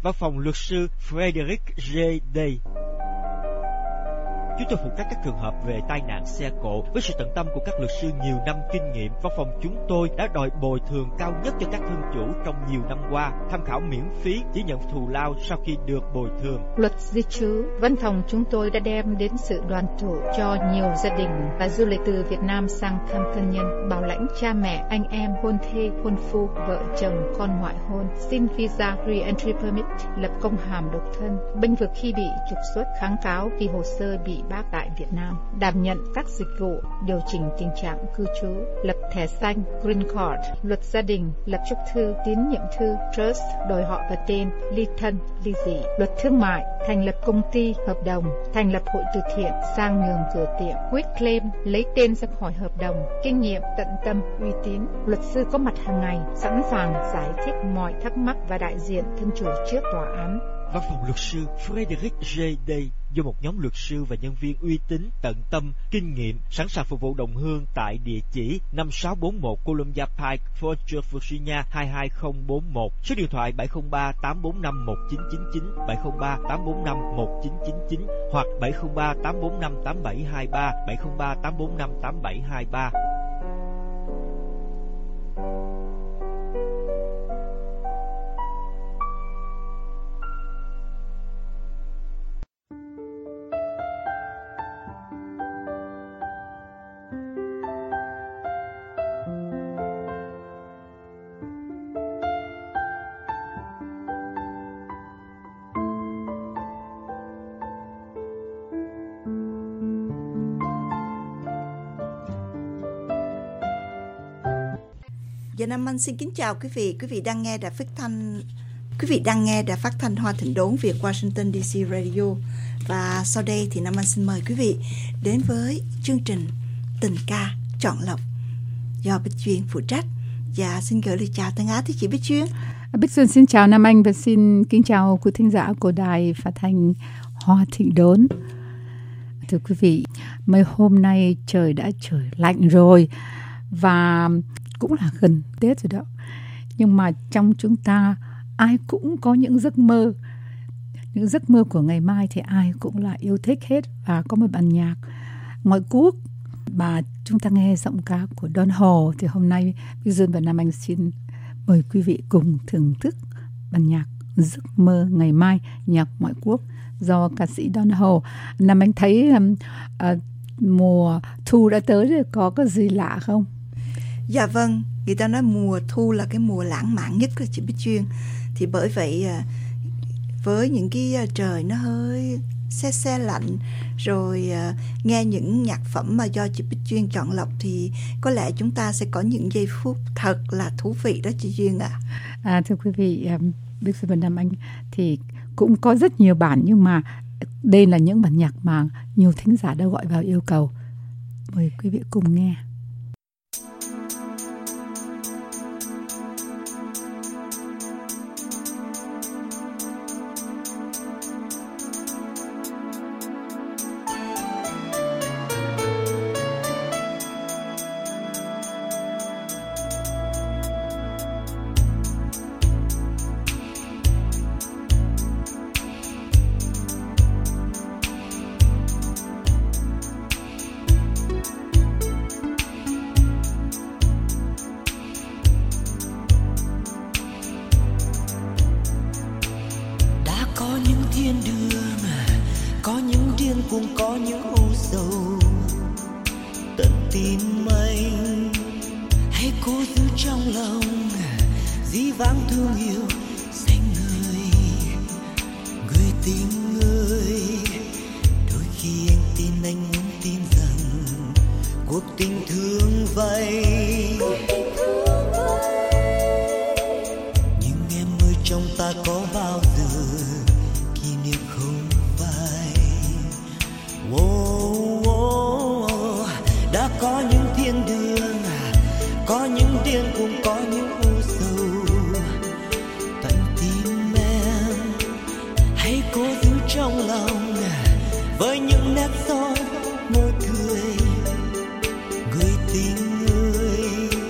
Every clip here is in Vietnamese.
Văn phòng luật sư Frederick J. Day. Chúng tôi phụ trách các trường hợp về tai nạn xe cộ. Với sự tận tâm của các luật sư nhiều năm kinh nghiệm, văn phòng chúng tôi đã đòi bồi thường cao nhất cho các thân chủ trong nhiều năm qua. Tham khảo miễn phí, chỉ nhận thù lao sau khi được bồi thường. Luật di trú, văn phòng chúng tôi đã đem đến sự đoàn tụ cho nhiều gia đình và du lịch từ Việt Nam sang thăm thân nhân, bảo lãnh cha mẹ, anh em, hôn thê, hôn phu, vợ chồng, con ngoại hôn, xin visa re-entry permit, lập công hàm độc thân, bênh vực khi bị trục xuất, kháng cáo khi hồ sơ bị bác tại Việt Nam, đảm nhận các dịch vụ điều chỉnh tình trạng cư trú, lập thẻ xanh Green Card, luật gia đình, lập chúc thư, tín nhiệm thư, trust, đổi họ và tên, ly thân, ly dị, luật thương mại, thành lập công ty, hợp đồng, thành lập hội từ thiện, sang nhường cửa tiệm, quit claim, lấy tên ra khỏi hợp đồng, kinh nghiệm, tận tâm, uy tín, luật sư có mặt hàng ngày, sẵn sàng giải thích mọi thắc mắc và đại diện thân chủ trước tòa án. Văn phòng luật sư Frederick J. Day do một nhóm luật sư và nhân viên uy tín, tận tâm, kinh nghiệm, sẵn sàng phục vụ đồng hương tại địa chỉ 5641 Columbia Pike, Fort George, Virginia 22041, số điện thoại 703-845-1999, 703-845-1999 hoặc 703-845-8723, 703-845-8723. Dạ Nam Anh xin kính chào quý vị. Quý vị đang nghe đài phát thanh Hoa Thịnh Đốn Việt Washington DC Radio. Và sau đây thì Nam Anh xin mời quý vị đến với chương trình Tình ca chọn lọc do Bích Duyên phụ trách. Và xin gửi lời chào thân ái tới chị Bích Duyên. Bích Duyên xin chào Nam Anh và xin kính chào quý thính giả của đài phát thanh Hoa Thịnh Đốn. Thưa quý vị, mấy hôm nay trời đã trời lạnh rồi và cũng là gần Tết rồi đó. Nhưng mà trong chúng ta ai cũng có những giấc mơ. Những giấc mơ của ngày mai thì ai cũng là yêu thích hết. Và có một bản nhạc ngoại quốc mà chúng ta nghe giọng ca của Don Ho. Thì hôm nay Bích Dương và Nam Anh xin mời quý vị cùng thưởng thức bản nhạc Giấc mơ ngày mai, nhạc ngoại quốc do ca sĩ Don Ho. Nam Anh thấy mùa thu đã tới rồi, có cái gì lạ không? Dạ vâng, người ta nói mùa thu là cái mùa lãng mạn nhất đó chị Bích Duyên. Thì bởi vậy với những cái trời nó hơi se lạnh, rồi nghe những nhạc phẩm mà do chị Bích Duyên chọn lọc thì có lẽ chúng ta sẽ có những giây phút thật là thú vị đó chị Duyên ạ. Thưa quý vị, Bích Duyên và Nam Anh thì cũng có rất nhiều bản, nhưng mà đây là những bản nhạc mà nhiều thính giả đã gọi vào yêu cầu. Mời quý vị cùng nghe.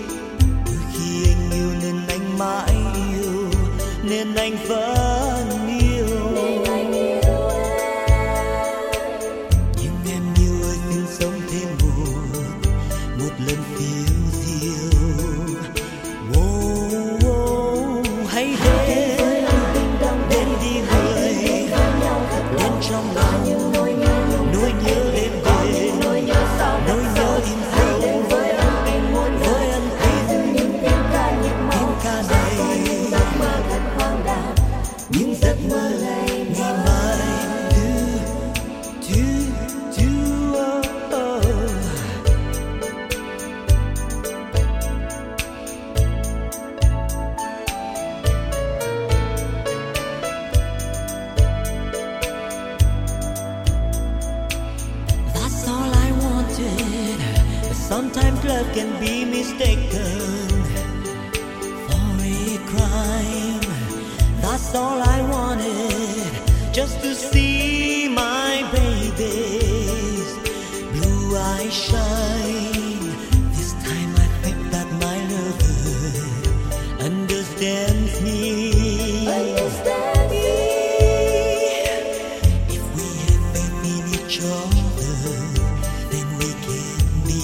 Nên anh vẫn lần phiêu diêu. Hãy đến đi người, đến trong lòng nỗi nhớ đêm về, nỗi nhớ in dấu với ân tình tiếng ca này, những giấc mơ ngày mai. Sometimes love can be mistaken for a crime. That's all I wanted, just to see my baby's blue eyes shine. This time I think that my lover understands me. If we have faith in each other, then we can be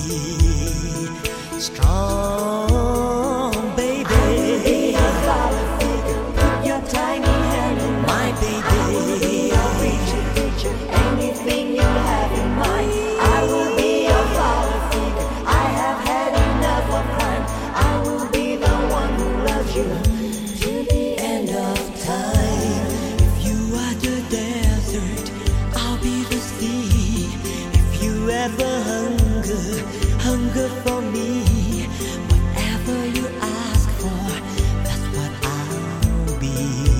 strong, baby. I will be a father figure. Put your tiny hand in my baby. I will be your preacher. Anything you have in mind. I will be your father figure. I have had enough of crime. I will be the one who loves you to the end of time. If you are the desert, I'll be the sea. If you ever hunger for me, whatever you ask for, that's what I'll be.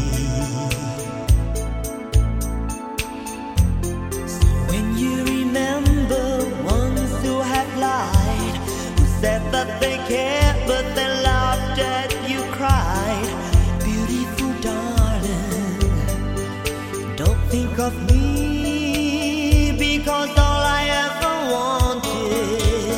So when you remember ones who have lied, who said that they cared but they laughed at you, cried, beautiful darling, don't think of me, because all I ever wanted,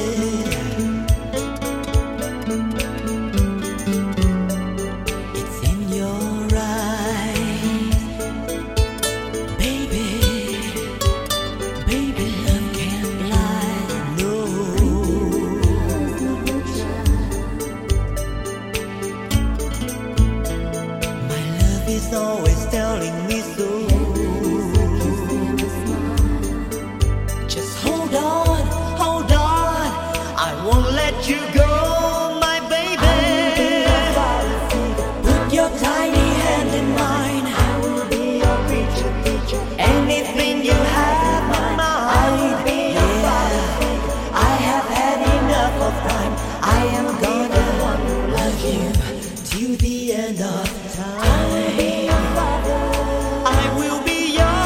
it's in your eyes, baby, baby, love can't lie, no. My love is always telling me so. Just hold on, I won't let you go, my baby. Put your tiny hand in mine. I will be your preacher. Anything you have in mind. I will be your father. I have had enough of time. I am gonna love you till the end of time. I will be your father. I will be your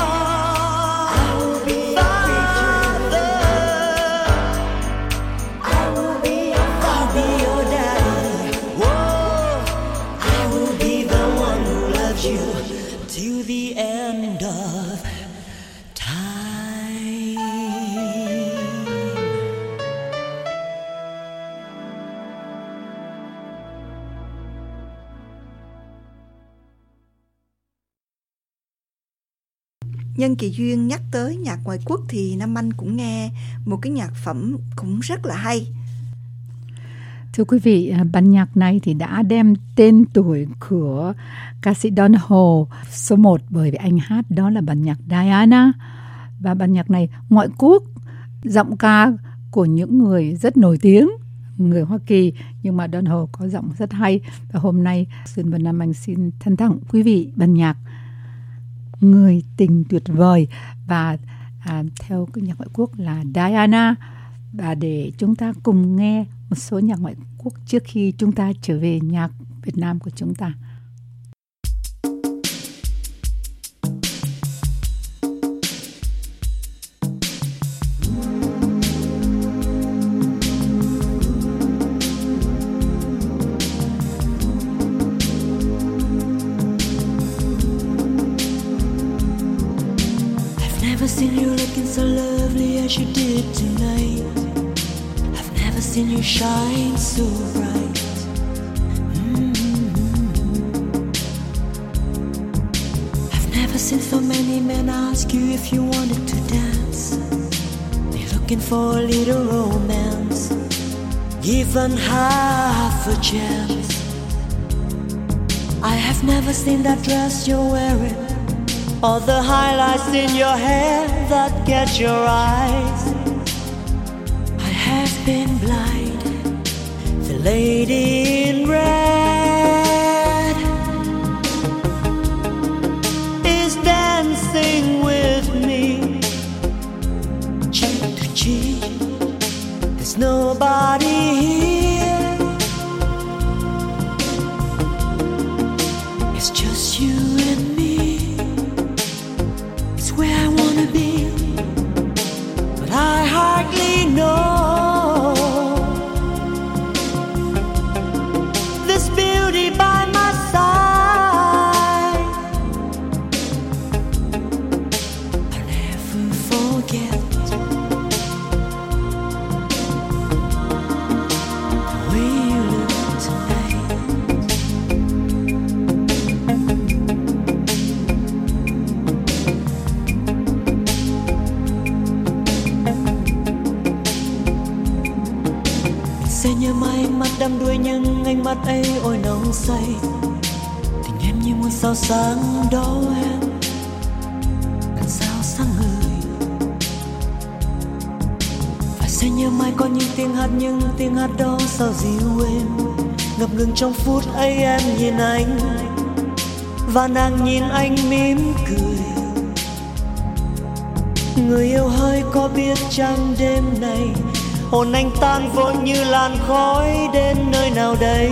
father. I will be your father. I'll be your daddy. Whoa, I will be the one who loves you till the end of time. Nhân kỳ duyên nhắc tới nhạc ngoại quốc thì Nam Anh cũng nghe một cái nhạc phẩm cũng rất là hay. Thưa quý vị, bản nhạc này thì đã đem tên tuổi của ca sĩ Don Ho số 1 bởi vì anh hát đó là bản nhạc Diana. Và bản nhạc này ngoại quốc, giọng ca của những người rất nổi tiếng, người Hoa Kỳ, nhưng mà Don Ho có giọng rất hay. Và hôm nay Xuân và Nam Anh xin thân tặng quý vị bản nhạc Người tình tuyệt vời, và theo cái nhạc ngoại quốc là Diana. Và để chúng ta cùng nghe một số nhạc ngoại quốc trước khi chúng ta trở về nhạc Việt Nam của chúng ta. Never seen you looking so lovely as you did tonight. I've never seen you shine so bright. I've never seen so many men ask you if you wanted to dance. They're looking for a little romance. given half a chance. I have never seen that dress you're wearing, or the highlights in your hair that catch your eyes. I have been blind. The lady in red is dancing with me, cheek to cheek. There's nobody here, it's just you and me. It's where I wanna be, but I hardly know this beauty by my side. I'll never forget the way you look tonight. Sẽ nhớ mãi ánh mắt đắm đuối, nhưng ánh mắt ấy ôi nồng say. Tình em như muôn sao sáng đó em, ngàn sao sáng ngời. Và sẽ nhớ mãi có những tiếng hát, nhưng tiếng hát đó sao dịu êm. Ngập ngừng trong phút ấy em nhìn anh, và nàng nhìn anh mỉm cười. Người yêu hỡi có biết chăng đêm này hồn anh tan vội như làn khói đến nơi nào đây,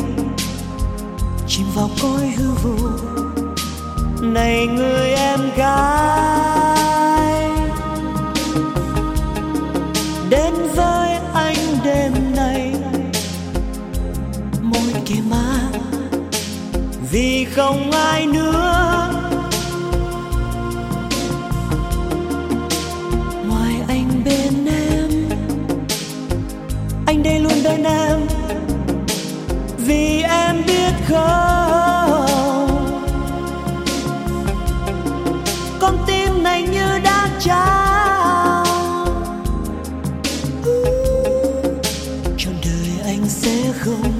chìm vào cõi hư vô. Này người em gái, đến với anh đêm nay, môi kề má vì không ai nữa ngoài anh bên em. Anh đây luôn bên em, vì em biết không, con tim này như đã trao. Trọn đời anh sẽ không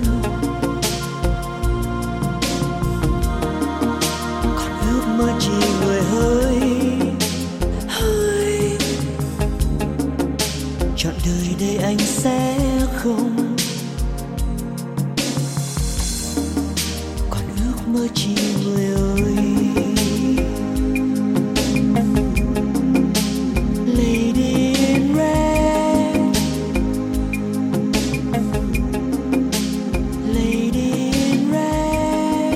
còn ước mơ chỉ người hơi. Trọn đời đây anh sẽ không còn ước mơ chỉ người ơi. Lady in red, lady in red,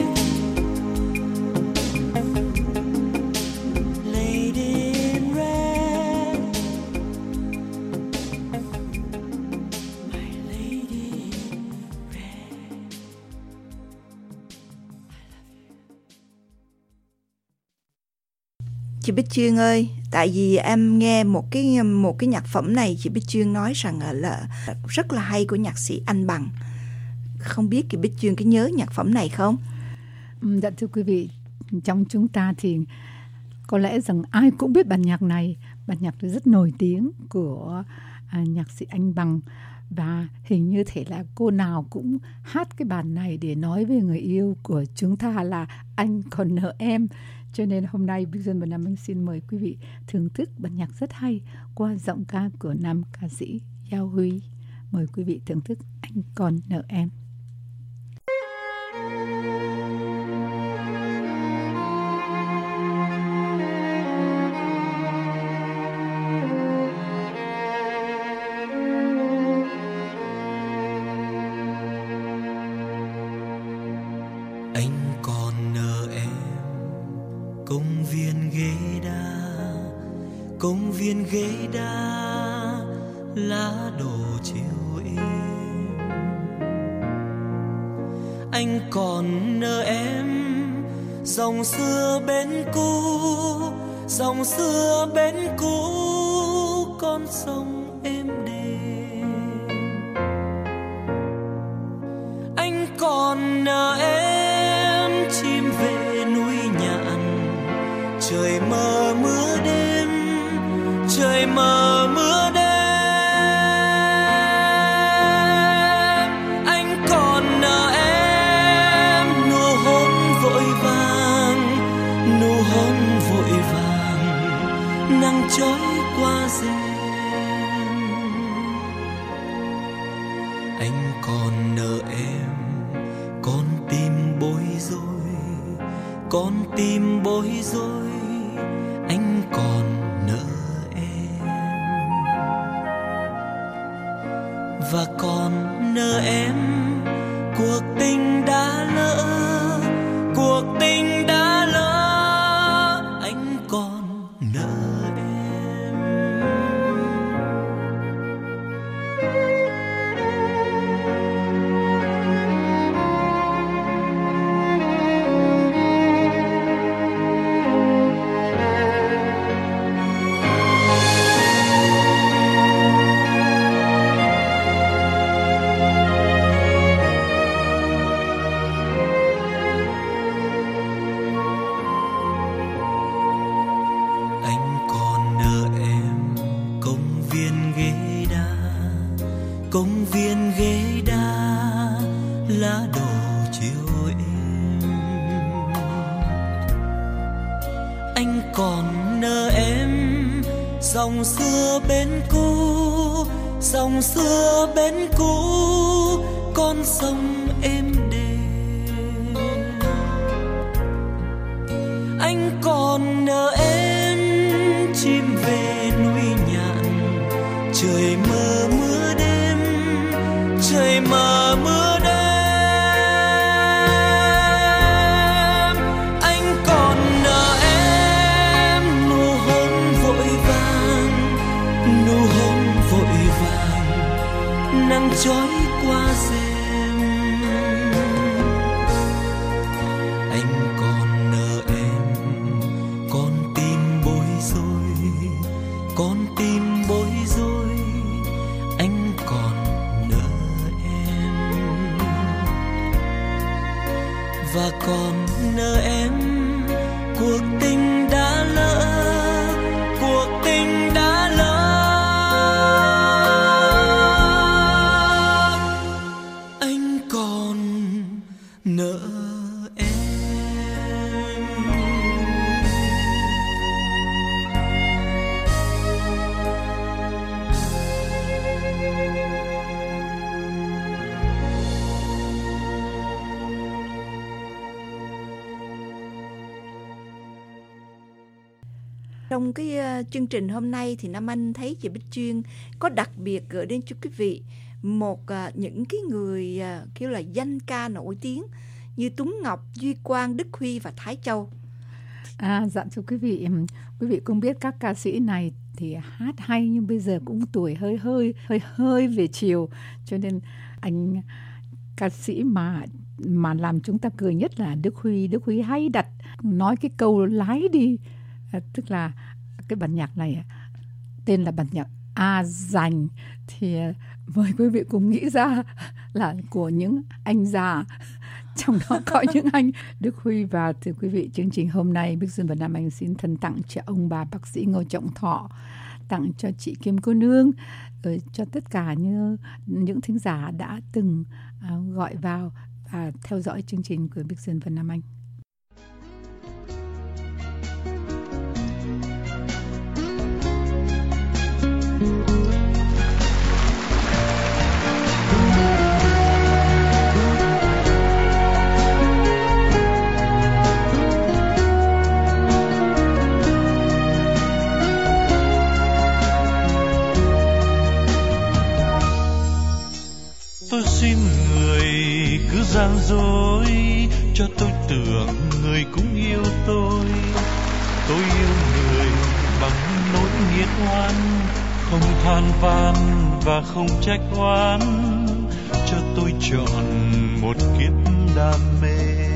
lady in red. Chị Bích Chuyên ơi, tại vì em nghe một cái nhạc phẩm này, chị Bích Chuyên nói rằng là rất là hay của nhạc sĩ Anh Bằng. Không biết chị Bích Chuyên có nhớ nhạc phẩm này không? Dạ thưa quý vị, trong chúng ta thì có lẽ rằng ai cũng biết bản nhạc này. Bản nhạc rất nổi tiếng của nhạc sĩ Anh Bằng. Và hình như thể là cô nào cũng hát cái bản này để nói với người yêu của chúng ta là anh còn nợ em. Cho nên hôm nay Bích Duyên và Nam Anh xin mời quý vị thưởng thức bản nhạc rất hay qua giọng ca của nam ca sĩ Giao Huy. Mời quý vị thưởng thức Anh Còn Nợ Em. Anh còn nợ em công viên ghế đá lá đổ chiều êm. Anh còn nợ em dòng xưa bến cũ con sông êm đềm. Anh còn nợ em chim về núi Nhạn, trời mờ mưa đêm, trời mờ mưa đêm. anh còn nợ em, con tim bối rối, con tim bối rối, anh còn nợ em. Và còn nợ em cuộc tình đã lỡ, cuộc tình đã lỡ, anh còn nợ em. Công viên ghế đá lá đổ chiều êm, anh còn nợ em dòng xưa bên cũ, dòng xưa bên cũ, con sông êm đềm. Anh còn nợ em chim về núi nhạn, trời mơ mưa đêm, trời mờ mưa đêm. Anh còn nợ em nụ hôn vội vàng, nụ hôn vội vàng, nắng chói qua rèm. Anh còn nợ em con tim bối rối, con tim bối rối, anh còn nợ em. Và còn nợ em cuộc tình đã lỡ, cuộc tình đã lỡ, anh còn nợ em. Trong cái chương trình hôm nay thì Nam Anh thấy chị Bích Chuyên có đặc biệt gửi đến cho quý vị một những cái người kêu là danh ca nổi tiếng như Tuấn Ngọc, Duy Quang, Đức Huy và Thái Châu. Dạ thưa quý vị cũng biết các ca sĩ này thì hát hay nhưng bây giờ cũng tuổi hơi về chiều, cho nên anh ca sĩ mà làm chúng ta cười nhất là Đức Huy hay đặt nói cái câu lái đi, tức là cái bản nhạc này tên là bản nhạc A Dành, thì mời quý vị cùng nghĩ ra là của những anh già, trong đó có những anh Đức Huy. Và thưa quý vị, chương trình hôm nay Bích Duyên và Nam Anh xin thân tặng cho ông bà bác sĩ Ngô Trọng Thọ, tặng cho chị Kim Cô Nương, rồi cho tất cả những thính giả đã từng gọi vào và theo dõi chương trình của Bích Duyên và Nam Anh. Tôi xin người cứ gian dối cho tôi tưởng người cũng yêu tôi. Tôi yêu người bằng nỗi nghiệt oan, không than van và không trách oan, cho tôi chọn một kiếp đam mê.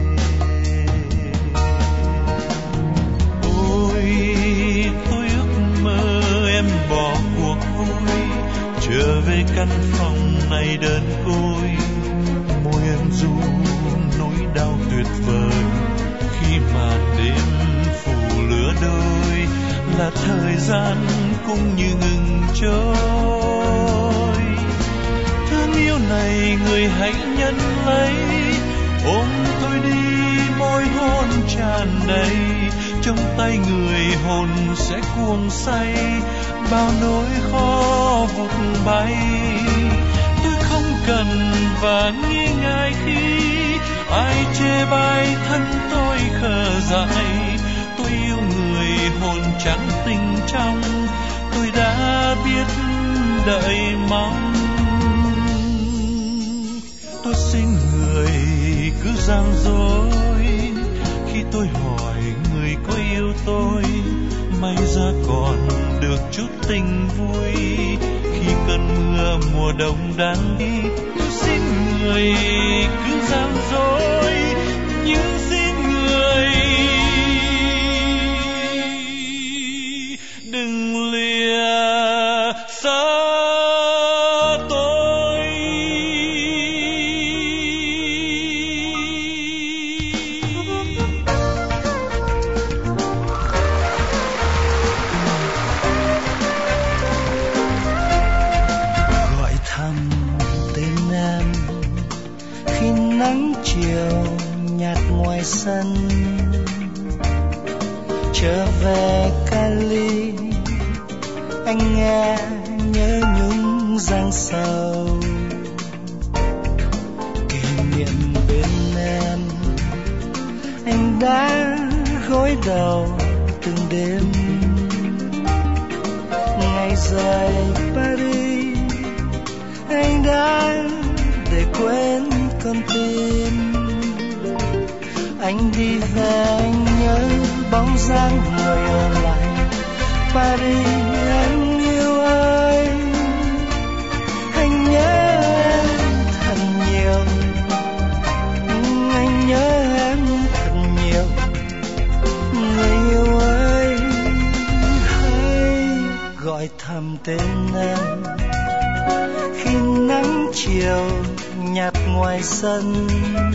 Ôi tôi ước mơ em bỏ cuộc vui, trở về căn phòng này đơn côi. Môi em ru nỗi đau tuyệt vời, khi màn đêm phủ lửa đôi, là thời gian cũng như ngừng trôi. Thương yêu này người hãy nhận lấy, ôm tôi đi môi hôn tràn đầy. Trong tay người hồn sẽ cuồng say, bao nỗi khó vụt bay. Tôi không cần và nghi ngại khi ai chê bai thân tôi khờ dại. Tôi yêu người hồn trắng tình trong, tôi đã biết đợi mong. Tôi xin người cứ gian dối khi tôi hỏi người có yêu tôi. May ra còn được chút tình vui khi cơn mưa mùa đông đang đi. Tôi xin người cứ gian dối, nhưng xin người đừng lìa xa tôi. Gọi thầm tên em khi nắng chiều nhạt ngoài sân, trở về Cali anh nghe nhớ nhung giang sầu. Kỷ niệm bên em anh đã gối đầu từng đêm. Ngày rời Paris anh đã để quên con tim. Anh đi về anh nhớ bóng dáng người ở lại Paris anh yêu ơi. Anh nhớ em thật nhiều, anh nhớ em thật nhiều. Người yêu ơi, hãy gọi thầm tên em khi nắng chiều nhạt ngoài sân,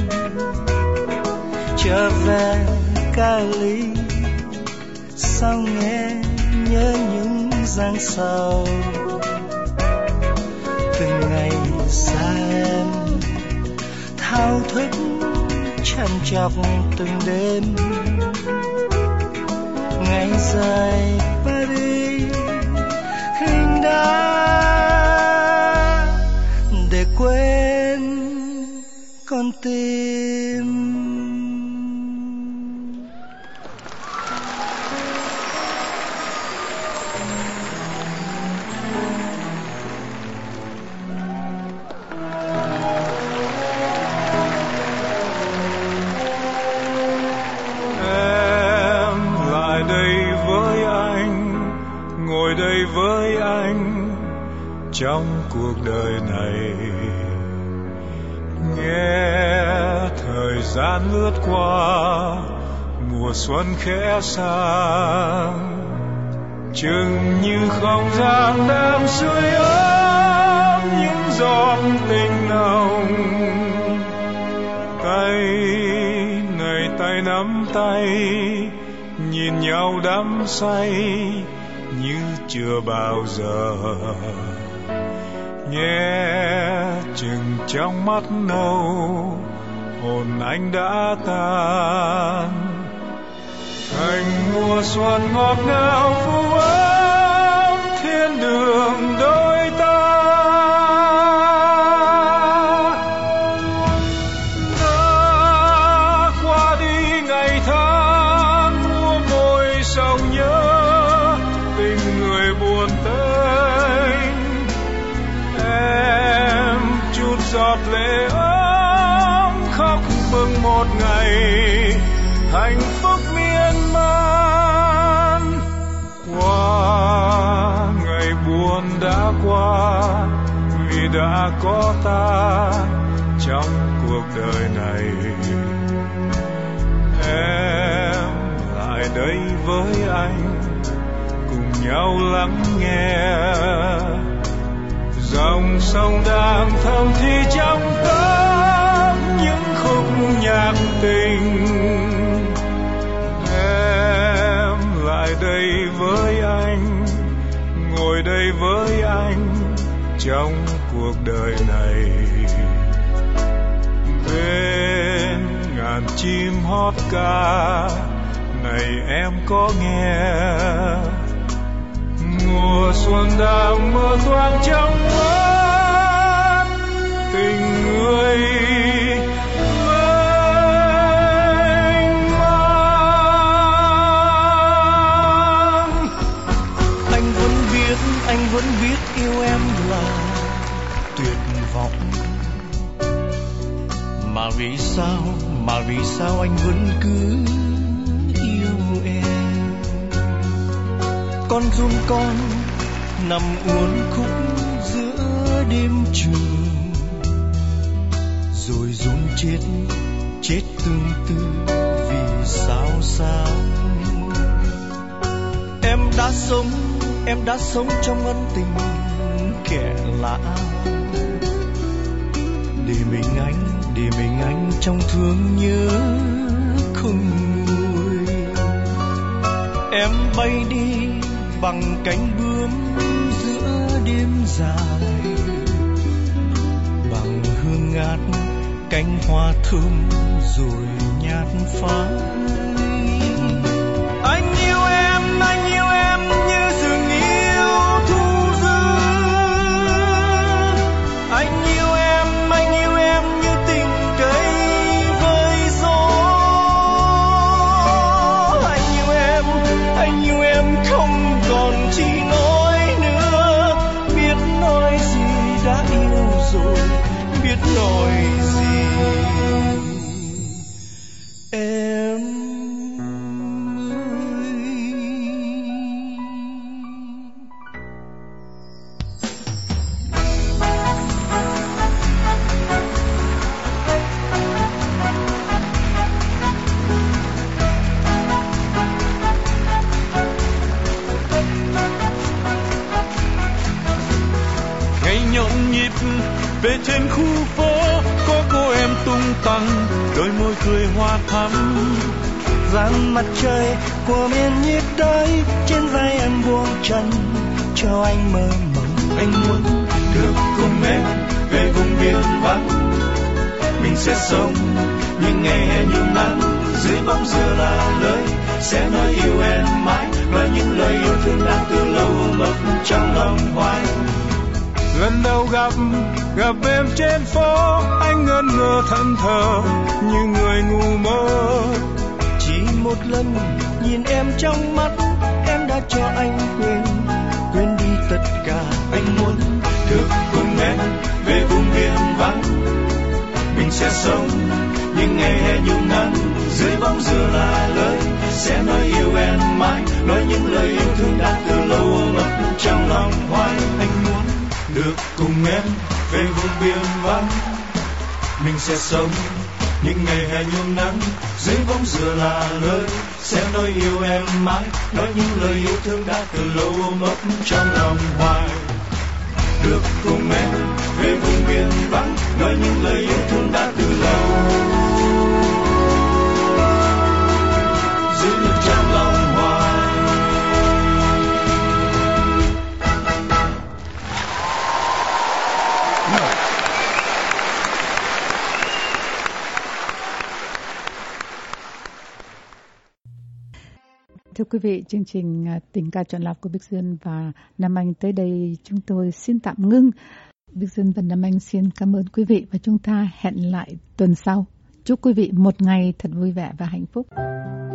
trở về Cali sao nghe nhớ những giang sầu. Từng ngày xa em thao thức trằn trọc từng đêm. Ngày rời Paris anh đã để quên con tim. Với anh trong cuộc đời này, nghe thời gian lướt qua, mùa xuân khẽ sang, chừng như không gian đang sưởi ấm những giọt tình nồng. Tay này tay nắm tay, nhìn nhau đắm say như chưa bao giờ. Nghe chừng trong mắt nâu, hồn anh đã tan thành mùa xuân ngọt ngào phù ấm thiên đường đôi ta. Đã qua đi ngày tháng mua môi sầu nhớ, tình người buồn tênh. Em chút giọt lệ ấm khóc mừng một ngày hạnh phúc miên man. Qua ngày buồn đã qua, vì đã có ta trong cuộc đời này. Em lại đây với anh, cùng nhau lắng nghe dòng sông đang thầm thì trong tâm những khúc nhạc tình. Em lại đây với anh, ngồi đây với anh trong cuộc đời này. Bên ngàn chim hót ca này em có nghe, mùa xuân đang mưa thoáng trong mắt, tình Mà vì sao anh vẫn cứ yêu em? Con run con nằm uốn khúc giữa đêm trường, rồi run chết tương tư vì sao sao. Em đã sống trong ân tình kẻ lạ, để mình anh trong thương nhớ không nguôi. Em bay đi bằng cánh bướm giữa đêm dài, bằng hương ngát cánh hoa thơm rồi nhạt phai. Anh yêu em như rừng yêu thu rơi. Anh yêu em như tình cây với gió. Anh yêu em không còn chỉ nói nữa. Biết nói gì đã yêu rồi, biết nói gì em ơi. Ngày nhộn nhịp về trên khu phố, có cô em tung tăng đôi môi cười hoa thắm. Dáng mặt trời của miền nhiệt đới, trên vai em buông chân cho anh mơ mộng. Anh muốn được cùng em về vùng biển vắng, mình sẽ sống những ngày hè nhuộm nắng. Dưới bóng dừa là lời sẽ nói yêu em mãi, và những lời yêu thương đã từ lâu mất trong lòng hoài. Lần đầu gặp em trên phố, anh ngẩn ngơ thẫn thờ như người ngu mơ. Chỉ một lần nhìn em trong mắt, em đã cho anh quên đi tất cả. Anh muốn được cùng em về vùng biển vắng, mình sẽ sống những ngày hè nhuộm nắng. Dưới bóng dừa là lời sẽ nói yêu em mãi, nói những lời yêu thương đã từ lâu mất trong lòng hoài. Anh muốn được cùng em về vùng biển vắng, mình sẽ sống những ngày hè nhuộm nắng. Dưới bóng dừa là lời sẽ nói yêu em mãi, nói những lời yêu thương đã từ lâu mất trong lòng hoài. Được cùng em về vùng biển vắng, nói những lời yêu thương đã từ lâu giữ được trong lòng hoài. Thưa quý vị, chương trình Tình ca chọn lọc của Bích Duyên và Nam Anh tới đây chúng tôi xin tạm ngưng. Bích Duyên và Nam Anh xin cảm ơn quý vị và chúng ta hẹn lại tuần sau. Chúc quý vị một ngày thật vui vẻ và hạnh phúc.